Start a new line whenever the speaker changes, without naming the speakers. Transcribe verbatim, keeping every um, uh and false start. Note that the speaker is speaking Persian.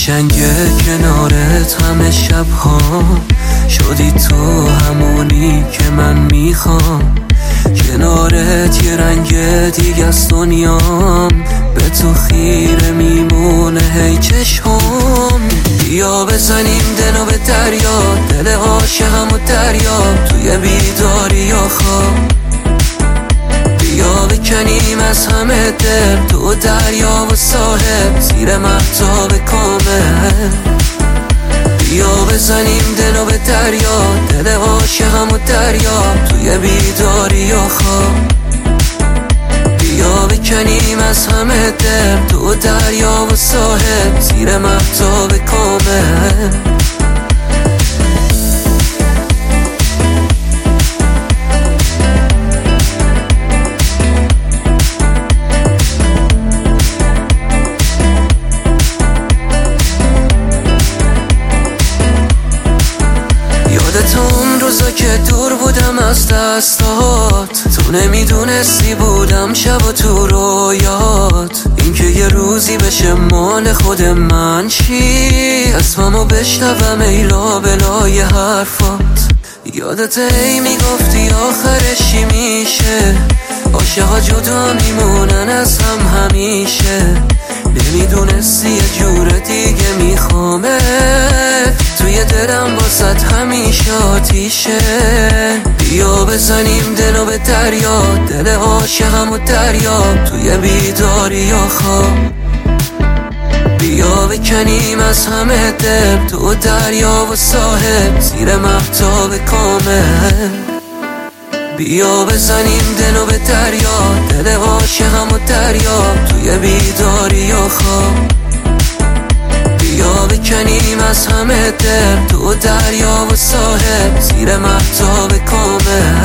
قشنگ کنارت همه شب ها شدی تو همونی که من میخوام. کنارت یه رنگ دیگه از دنیام، به تو خیره میمونه هی چشم. بیا بزنیم دلو به دریا، دل عاشقم و دریا توی بیداری یا خواب. بیا بکنیم از همه دل تو دریا و ساحل زیر مهتاب کامل. بیا بزنیم دلو به دریا، دل عاشقم و دریا توی بیداری یا خواب. بیا بکنیم از همه دل تو دریا و ساحل زیر مهتاب کامل. یادت اون روزا که دور بودم از دستات، تو نمیدونستی بودم شب و تو رویات. اینکه یه روزی بشه مال خود من چی، اسممو بشنوم ای لابلای حرفات. یادت ای میگفتی آخرش چی میشه، عاشقا جدا میمونن از هم همیشه. نمیدونستی یه جور دیگه میخوامه، توی دلم واسد همیشه آتیشه. بیا بزنیم دلو به دریا، دل عاشقم و دریا توی بیداری یا خواب. بیا بکنیم از همه دل تو دریا و ساحل زیر مهتاب کامل. بیا بزنیم دلو به دریا، دل عاشقم و دریا توی بیداری یا خواب. بیا بکنیم از همه دل تو دریا و ساحل زیر مهتاب کامل.